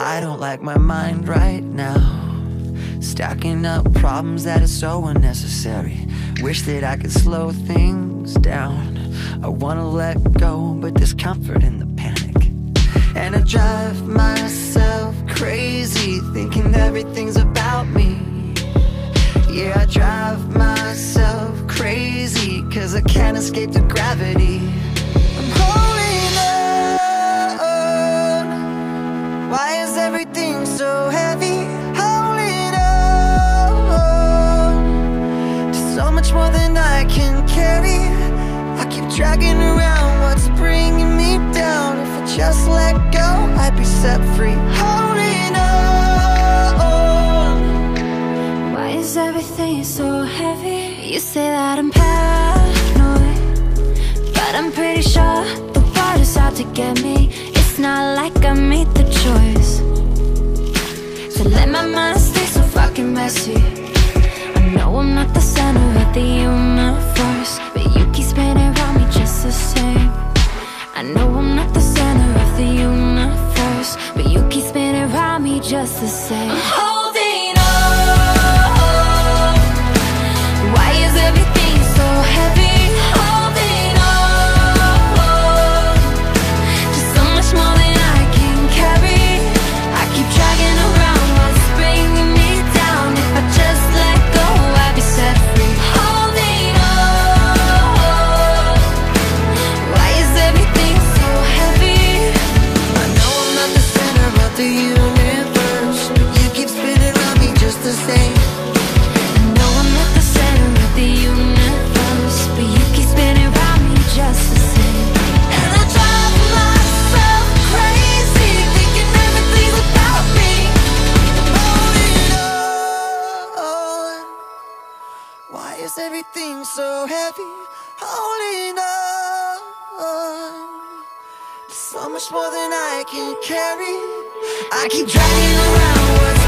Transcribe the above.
I don't like my mind right now, stacking up problems that are so unnecessary. Wish that I could slow things down. I wanna let go, but there's comfort in the panic. And I drive myself crazy, thinking everything's about me. Yeah, I drive myself crazy, cause I can't escape the gravity. I'm holding on. Why is everything so heavy? Holding on to so much more than I can carry. I keep dragging around what's bringing me down. If I just let go, I'd be set free. Holding on. Why is everything so heavy? You say that I'm paranoid, but I'm pretty sure the world is out to get me. It's not like I made the choice to let my mind stay so fucking messy. I know I'm not the center of the universe, but you keep spinning around me just the same. I know I'm not the center of the universe, but you keep spinning around me just the same. I'm holding on. Why is everything so heavy? Holding on. Just so much more than I can carry. I keep dragging around what's bringing me down. If I just let go, I'd be set free. Holding on. Why is everything so heavy? I know I'm not the center of the universe, but you keep spinning around me just the same. I know I'm not the center of the universe, but you keep spinning around me just the same. And I drive myself crazy, thinking everything's about me. Holding on. Why is everything so heavy? Holding on. So much more than I can carry. I keep dragging around what's